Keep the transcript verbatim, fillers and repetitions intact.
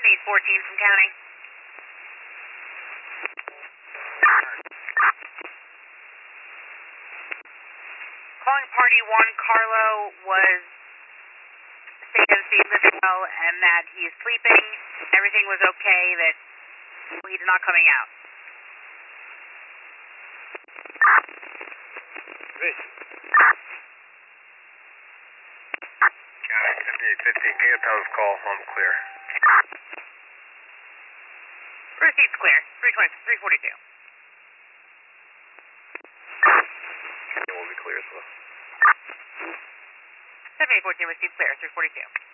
eight fourteen from county. Calling party one, Carlo was stayed in the living well and that he is sleeping. Everything was okay, that he's not coming out. Great. County fifty-eight fifteen, can you tell us call home clear? Proceed's clear, three forty-two. It will be clear as well. seven eight fourteen, received clear, three forty-two.